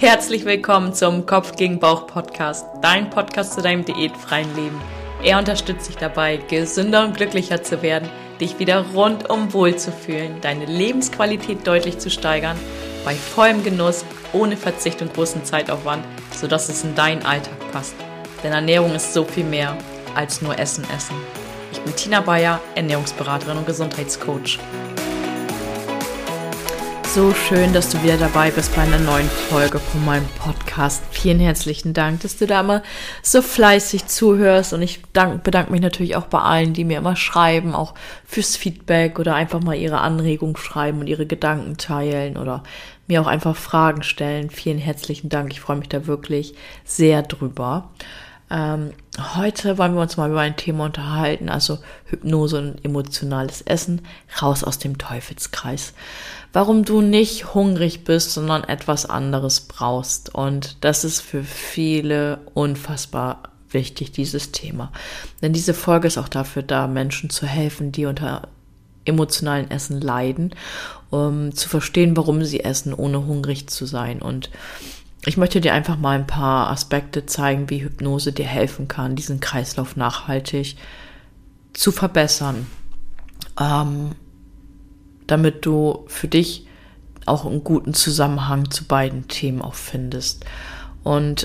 Herzlich willkommen zum Kopf gegen Bauch Podcast, dein Podcast zu deinem diätfreien Leben. Er unterstützt dich dabei, gesünder und glücklicher zu werden, dich wieder rundum wohl zu fühlen, deine Lebensqualität deutlich zu steigern, bei vollem Genuss, ohne Verzicht und großen Zeitaufwand, sodass es in deinen Alltag passt. Denn Ernährung ist so viel mehr als nur Essen. Ich bin Tina Bayer, Ernährungsberaterin und Gesundheitscoach. So schön, dass du wieder dabei bist bei einer neuen Folge von meinem Podcast. Vielen herzlichen Dank, dass du da immer so fleißig zuhörst. Und ich bedanke mich natürlich auch bei allen, die mir immer schreiben, auch fürs Feedback oder einfach mal ihre Anregung schreiben und ihre Gedanken teilen oder mir auch einfach Fragen stellen. Vielen herzlichen Dank. Ich freue mich da wirklich sehr drüber. Heute wollen wir uns mal über ein Thema unterhalten, also Hypnose und emotionales Essen, raus aus dem Teufelskreis. Warum du nicht hungrig bist, sondern etwas anderes brauchst. Und das ist für viele unfassbar wichtig, dieses Thema. Denn diese Folge ist auch dafür da, Menschen zu helfen, die unter emotionalen Essen leiden, um zu verstehen, warum sie essen, ohne hungrig zu sein. Und ich möchte dir einfach mal ein paar Aspekte zeigen, wie Hypnose dir helfen kann, diesen Kreislauf nachhaltig zu verbessern, damit du für dich auch einen guten Zusammenhang zu beiden Themen auch findest. Und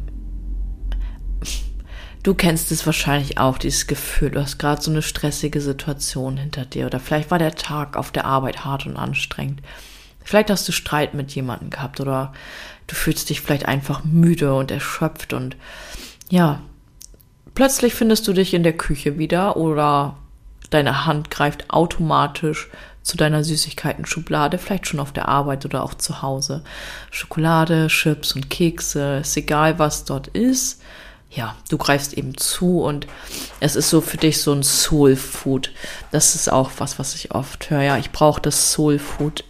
du kennst es wahrscheinlich auch, dieses Gefühl, du hast gerade so eine stressige Situation hinter dir oder vielleicht war der Tag auf der Arbeit hart und anstrengend. Vielleicht hast du Streit mit jemandem gehabt oder du fühlst dich vielleicht einfach müde und erschöpft und ja, plötzlich findest du dich in der Küche wieder oder deine Hand greift automatisch zu deiner Süßigkeiten-Schublade, vielleicht schon auf der Arbeit oder auch zu Hause. Schokolade, Chips und Kekse, ist egal, was dort ist. Ja, du greifst eben zu und es ist so für dich so ein Soul Food. Das ist auch was ich oft höre. Ja, ich brauche das Soul Food.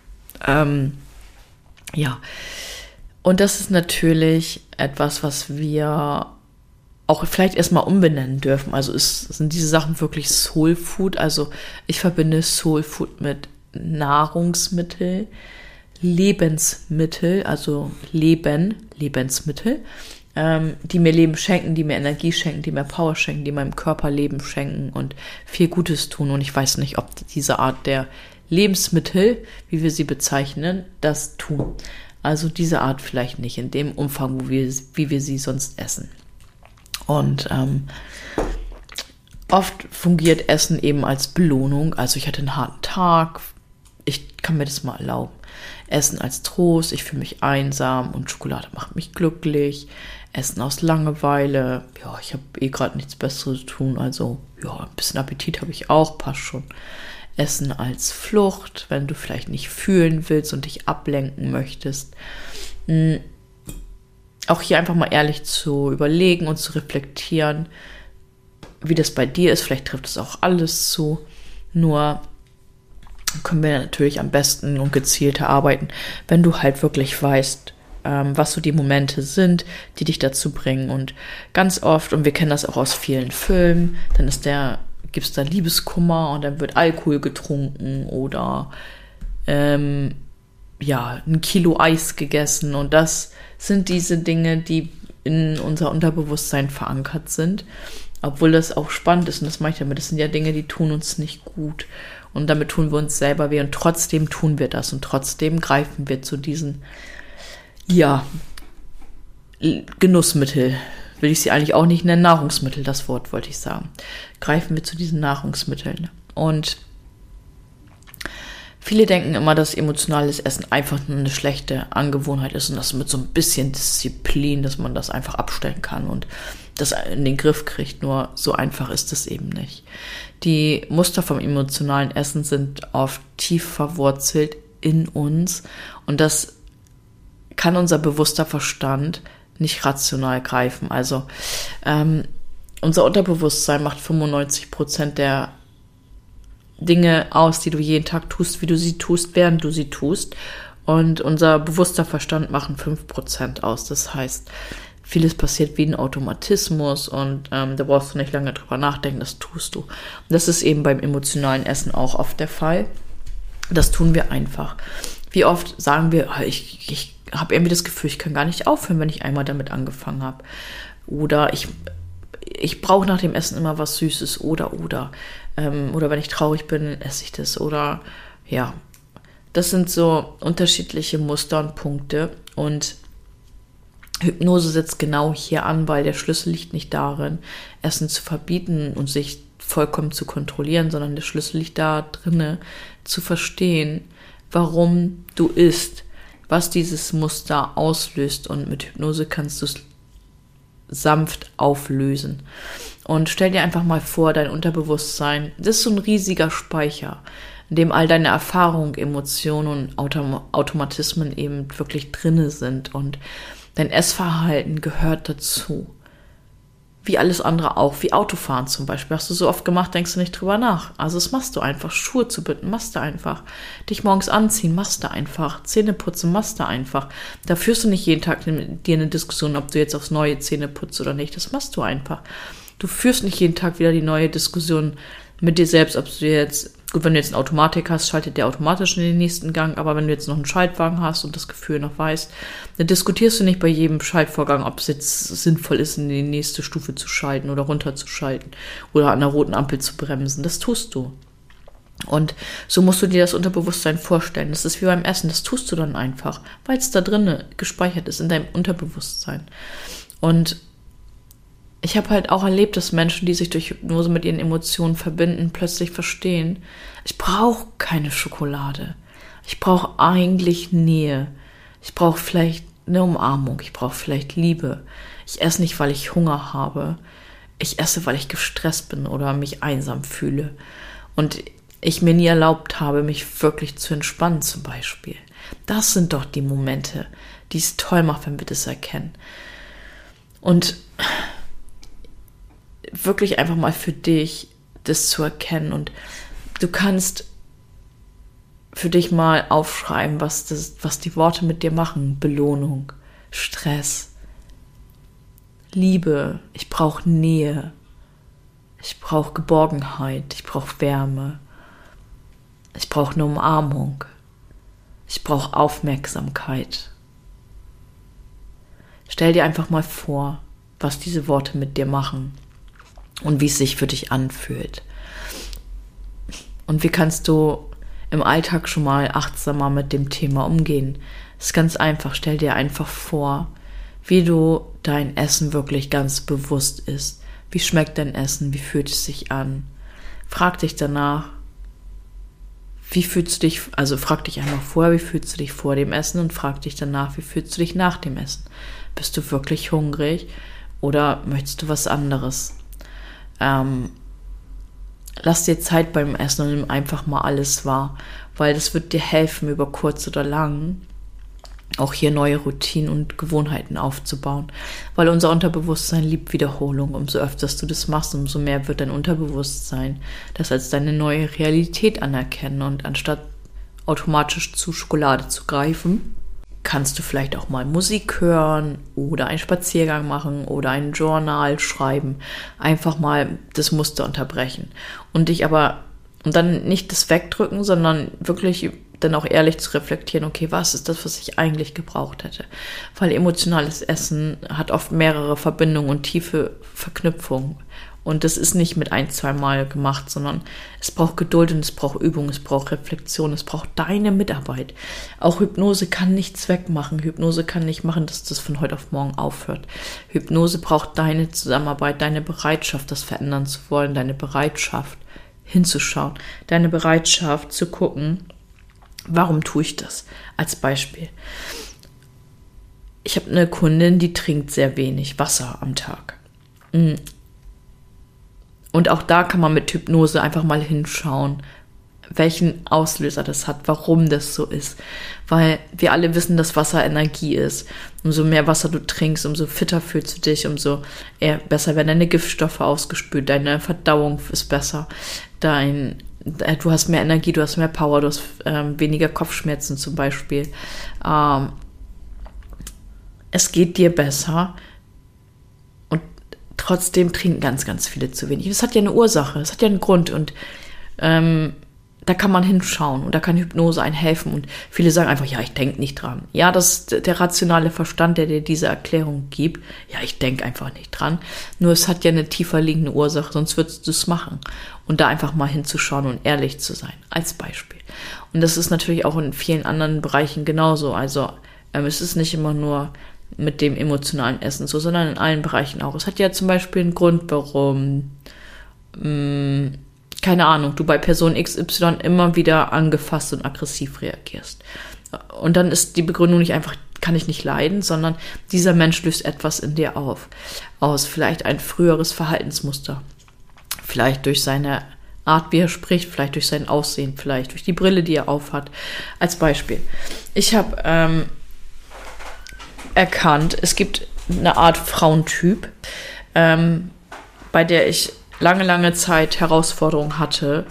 Ja, und das ist natürlich etwas, was wir auch vielleicht erstmal umbenennen dürfen. Also sind diese Sachen wirklich Soul Food? Also ich verbinde Soul Food mit Nahrungsmittel, Lebensmittel, also Lebensmittel, die mir Leben schenken, die mir Energie schenken, die mir Power schenken, die meinem Körper Leben schenken und viel Gutes tun. Und ich weiß nicht, ob diese Art der Lebensmittel, wie wir sie bezeichnen, das tun. Also diese Art vielleicht nicht in dem Umfang, wie wir sie sonst essen. Und oft fungiert Essen eben als Belohnung. Also ich hatte einen harten Tag, ich kann mir das mal erlauben. Essen als Trost, ich fühle mich einsam und Schokolade macht mich glücklich. Essen aus Langeweile, ja, ich habe gerade nichts Besseres zu tun, also ja, ein bisschen Appetit habe ich auch, passt schon. Essen als Flucht, wenn du vielleicht nicht fühlen willst und dich ablenken möchtest. Auch hier einfach mal ehrlich zu überlegen und zu reflektieren, wie das bei dir ist. Vielleicht trifft es auch alles zu. Nur können wir natürlich am besten und gezielter arbeiten, wenn du halt wirklich weißt, was so die Momente sind, die dich dazu bringen. Und ganz oft, und wir kennen das auch aus vielen Filmen, dann gibt es da Liebeskummer und dann wird Alkohol getrunken oder ein Kilo Eis gegessen. Und das sind diese Dinge, die in unser Unterbewusstsein verankert sind. Obwohl das auch spannend ist und das meine ich damit. Das sind ja Dinge, die tun uns nicht gut. Und damit tun wir uns selber weh und trotzdem tun wir das. Und trotzdem greifen wir zu diesen, Genussmittel. Will ich sie eigentlich auch nicht nennen, Nahrungsmittel, das Wort wollte ich sagen. Greifen wir zu diesen Nahrungsmitteln. Und viele denken immer, dass emotionales Essen einfach nur eine schlechte Angewohnheit ist und das mit so ein bisschen Disziplin, dass man das einfach abstellen kann und das in den Griff kriegt. Nur so einfach ist es eben nicht. Die Muster vom emotionalen Essen sind oft tief verwurzelt in uns und das kann unser bewusster Verstand nicht rational greifen. Also unser Unterbewusstsein macht 95% der Dinge aus, die du jeden Tag tust, wie du sie tust, während du sie tust. Und unser bewusster Verstand machen 5% aus. Das heißt, vieles passiert wie ein Automatismus und da brauchst du nicht lange drüber nachdenken, das tust du. Und das ist eben beim emotionalen Essen auch oft der Fall. Das tun wir einfach. Wie oft sagen wir, ich habe irgendwie das Gefühl, ich kann gar nicht aufhören, wenn ich einmal damit angefangen habe. Oder ich brauche nach dem Essen immer was Süßes oder wenn ich traurig bin, esse ich das oder ja. Das sind so unterschiedliche Muster und Punkte und Hypnose setzt genau hier an, weil der Schlüssel liegt nicht darin, Essen zu verbieten und sich vollkommen zu kontrollieren, sondern der Schlüssel liegt da drinne, zu verstehen, warum du isst, was dieses Muster auslöst und mit Hypnose kannst du es sanft auflösen. Und stell dir einfach mal vor, dein Unterbewusstsein, das ist so ein riesiger Speicher, in dem all deine Erfahrungen, Emotionen und Automatismen eben wirklich drinne sind und dein Essverhalten gehört dazu. Wie alles andere auch, wie Autofahren zum Beispiel. Hast du so oft gemacht, denkst du nicht drüber nach. Also das machst du einfach. Schuhe zu binden, machst du einfach. Dich morgens anziehen, machst du einfach. Zähne putzen, machst du einfach. Da führst du nicht jeden Tag dir eine Diskussion, ob du jetzt aufs neue Zähne putzt oder nicht. Das machst du einfach. Du führst nicht jeden Tag wieder die neue Diskussion mit dir selbst, ob du jetzt, gut, wenn du jetzt eine Automatik hast, schaltet der automatisch in den nächsten Gang, aber wenn du jetzt noch einen Schaltwagen hast und das Gefühl noch weißt, dann diskutierst du nicht bei jedem Schaltvorgang, ob es jetzt sinnvoll ist, in die nächste Stufe zu schalten oder runterzuschalten oder an der roten Ampel zu bremsen. Das tust du. Und so musst du dir das Unterbewusstsein vorstellen. Das ist wie beim Essen, das tust du dann einfach, weil es da drinnen gespeichert ist in deinem Unterbewusstsein. Und ich habe halt auch erlebt, dass Menschen, die sich durch Hypnose mit ihren Emotionen verbinden, plötzlich verstehen, ich brauche keine Schokolade. Ich brauche eigentlich Nähe. Ich brauche vielleicht eine Umarmung. Ich brauche vielleicht Liebe. Ich esse nicht, weil ich Hunger habe. Ich esse, weil ich gestresst bin oder mich einsam fühle. Und ich mir nie erlaubt habe, mich wirklich zu entspannen zum Beispiel. Das sind doch die Momente, die es toll macht, wenn wir das erkennen. Und wirklich einfach mal für dich das zu erkennen und du kannst für dich mal aufschreiben, was die Worte mit dir machen. Belohnung, Stress, Liebe, ich brauche Nähe, ich brauche Geborgenheit, ich brauche Wärme, ich brauche eine Umarmung, ich brauche Aufmerksamkeit. Stell dir einfach mal vor, was diese Worte mit dir machen. Und wie es sich für dich anfühlt. Und wie kannst du im Alltag schon mal achtsamer mit dem Thema umgehen? Das ist ganz einfach. Stell dir einfach vor, wie du dein Essen wirklich ganz bewusst isst. Wie schmeckt dein Essen? Wie fühlt es sich an? Frag dich danach, wie fühlst du dich, also frag dich einmal vorher, wie fühlst du dich vor dem Essen und frag dich danach, wie fühlst du dich nach dem Essen? Bist du wirklich hungrig oder möchtest du was anderes? Lass dir Zeit beim Essen und nimm einfach mal alles wahr, weil das wird dir helfen, über kurz oder lang auch hier neue Routinen und Gewohnheiten aufzubauen, weil unser Unterbewusstsein liebt Wiederholung. Umso öfter du das machst, umso mehr wird dein Unterbewusstsein das als deine neue Realität anerkennen und anstatt automatisch zu Schokolade zu greifen, kannst du vielleicht auch mal Musik hören oder einen Spaziergang machen oder ein Journal schreiben. Einfach mal das Muster unterbrechen. Und dann nicht das wegdrücken, sondern wirklich dann auch ehrlich zu reflektieren, okay, was ist das, was ich eigentlich gebraucht hätte? Weil emotionales Essen hat oft mehrere Verbindungen und tiefe Verknüpfungen. Und das ist nicht mit 1-2 Mal gemacht, sondern es braucht Geduld und es braucht Übung, es braucht Reflexion, es braucht deine Mitarbeit. Auch Hypnose kann nichts wegmachen. Hypnose kann nicht machen, dass das von heute auf morgen aufhört. Hypnose braucht deine Zusammenarbeit, deine Bereitschaft, das verändern zu wollen, deine Bereitschaft hinzuschauen, deine Bereitschaft zu gucken, warum tue ich das? Als Beispiel. Ich habe eine Kundin, die trinkt sehr wenig Wasser am Tag. Und auch da kann man mit Hypnose einfach mal hinschauen, welchen Auslöser das hat, warum das so ist. Weil wir alle wissen, dass Wasser Energie ist. Umso mehr Wasser du trinkst, umso fitter fühlst du dich, umso besser werden deine Giftstoffe ausgespült, deine Verdauung ist besser, du hast mehr Energie, du hast mehr Power, du hast weniger Kopfschmerzen zum Beispiel. Es geht dir besser. Trotzdem trinken ganz, ganz viele zu wenig. Das hat ja eine Ursache, das hat ja einen Grund. Und da kann man hinschauen und da kann Hypnose einem helfen. Und viele sagen einfach, ja, ich denke nicht dran. Ja, das ist der rationale Verstand, der dir diese Erklärung gibt. Ja, ich denke einfach nicht dran. Nur es hat ja eine tiefer liegende Ursache, sonst würdest du es machen. Und da einfach mal hinzuschauen und ehrlich zu sein, als Beispiel. Und das ist natürlich auch in vielen anderen Bereichen genauso. Also es ist nicht immer nur mit dem emotionalen Essen so, sondern in allen Bereichen auch. Es hat ja zum Beispiel einen Grund, warum keine Ahnung, du bei Person XY immer wieder angefasst und aggressiv reagierst. Und dann ist die Begründung nicht einfach, kann ich nicht leiden, sondern dieser Mensch löst etwas in dir aus vielleicht ein früheres Verhaltensmuster. Vielleicht durch seine Art, wie er spricht, vielleicht durch sein Aussehen, vielleicht durch die Brille, die er aufhat. Als Beispiel. Ich habe erkannt, es gibt eine Art Frauentyp, bei der ich lange Zeit Herausforderungen hatte,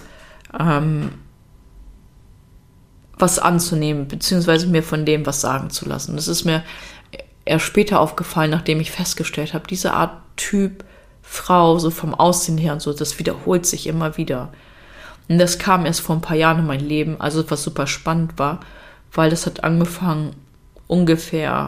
was anzunehmen, beziehungsweise mir von dem was sagen zu lassen. Das ist mir erst später aufgefallen, nachdem ich festgestellt habe, diese Art Typ Frau, so vom Aussehen her und so, das wiederholt sich immer wieder. Und das kam erst vor ein paar Jahren in mein Leben, also was super spannend war, weil das hat angefangen ungefähr,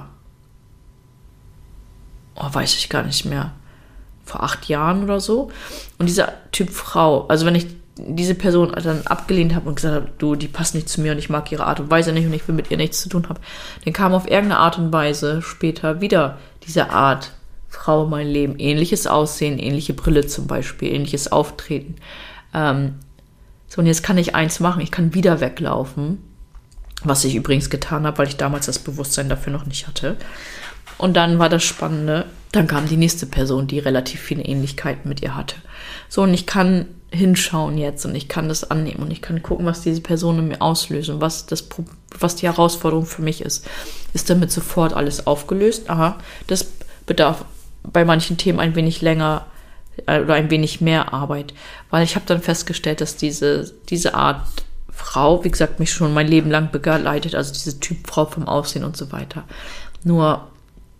weiß ich gar nicht mehr, vor 8 Jahren oder so. Und dieser Typ Frau, also wenn ich diese Person dann abgelehnt habe und gesagt habe, du, die passt nicht zu mir und ich mag ihre Art und Weise nicht und ich will mit ihr nichts zu tun haben, dann kam auf irgendeine Art und Weise später wieder diese Art Frau in mein Leben. Ähnliches Aussehen, ähnliche Brille zum Beispiel, ähnliches Auftreten. So, und jetzt kann ich eins machen, ich kann wieder weglaufen, was ich übrigens getan habe, weil ich damals das Bewusstsein dafür noch nicht hatte. Und dann war das Spannende, dann kam die nächste Person, die relativ viele Ähnlichkeiten mit ihr hatte. So, und ich kann hinschauen jetzt und ich kann das annehmen und ich kann gucken, was diese Person in mir auslöst und was die Herausforderung für mich ist. Ist damit sofort alles aufgelöst? Aha, das bedarf bei manchen Themen ein wenig länger oder ein wenig mehr Arbeit, weil ich habe dann festgestellt, dass diese Art Frau, wie gesagt, mich schon mein Leben lang begleitet, also diese Typ Frau vom Aussehen und so weiter. Nur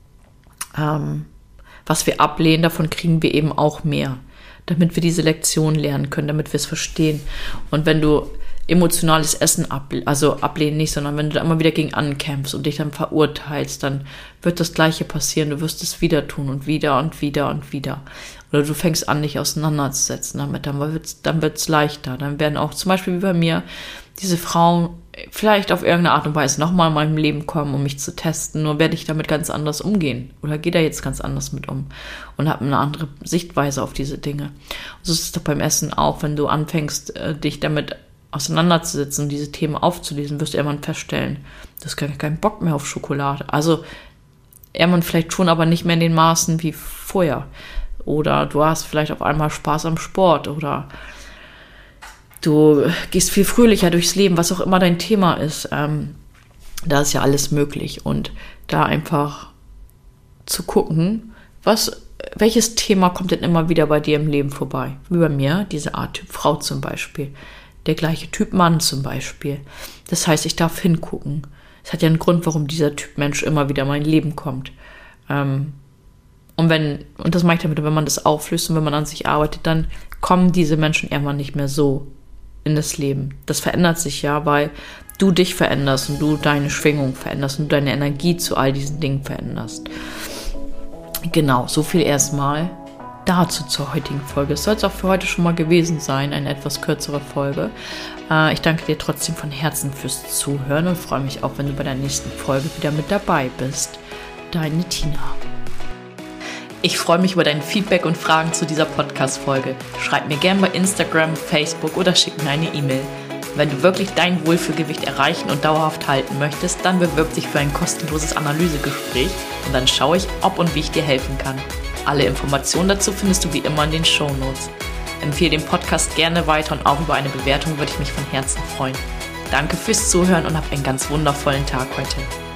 was wir ablehnen, davon kriegen wir eben auch mehr, damit wir diese Lektion lernen können, damit wir es verstehen. Und wenn du emotionales Essen ablehnen nicht, sondern wenn du da immer wieder gegen ankämpfst und dich dann verurteilst, dann wird das Gleiche passieren. Du wirst es wieder tun und wieder und wieder und wieder. Oder du fängst an, dich auseinanderzusetzen damit, dann wird's leichter. Dann werden auch zum Beispiel wie bei mir diese Frauen vielleicht auf irgendeine Art und Weise nochmal in meinem Leben kommen, um mich zu testen, nur werde ich damit ganz anders umgehen oder gehe da jetzt ganz anders mit um und habe eine andere Sichtweise auf diese Dinge. Und so ist es doch beim Essen auch, wenn du anfängst, dich damit auseinanderzusetzen und diese Themen aufzulesen, wirst du irgendwann feststellen, du hast keinen Bock mehr auf Schokolade. Also irgendwann vielleicht schon, aber nicht mehr in den Maßen wie vorher. Oder du hast vielleicht auf einmal Spaß am Sport oder du gehst viel fröhlicher durchs Leben, was auch immer dein Thema ist. Da ist ja alles möglich. Und da einfach zu gucken, welches Thema kommt denn immer wieder bei dir im Leben vorbei? Wie bei mir, diese Art Typ Frau zum Beispiel. Der gleiche Typ Mann zum Beispiel. Das heißt, ich darf hingucken. Es hat ja einen Grund, warum dieser Typ Mensch immer wieder in mein Leben kommt. Und das meine ich damit, wenn man das auflöst und wenn man an sich arbeitet, dann kommen diese Menschen irgendwann nicht mehr so in das Leben. Das verändert sich ja, weil du dich veränderst und du deine Schwingung veränderst und du deine Energie zu all diesen Dingen veränderst. Genau, so viel erstmal dazu zur heutigen Folge. Es soll es auch für heute schon mal gewesen sein, eine etwas kürzere Folge. Ich danke dir trotzdem von Herzen fürs Zuhören und freue mich auch, wenn du bei der nächsten Folge wieder mit dabei bist. Deine Tina. Ich freue mich über dein Feedback und Fragen zu dieser Podcast-Folge. Schreib mir gerne bei Instagram, Facebook oder schick mir eine E-Mail. Wenn du wirklich dein Wohlfühlgewicht erreichen und dauerhaft halten möchtest, dann bewirb dich für ein kostenloses Analysegespräch und dann schaue ich, ob und wie ich dir helfen kann. Alle Informationen dazu findest du wie immer in den Shownotes. Empfehle den Podcast gerne weiter und auch über eine Bewertung würde ich mich von Herzen freuen. Danke fürs Zuhören und hab einen ganz wundervollen Tag heute.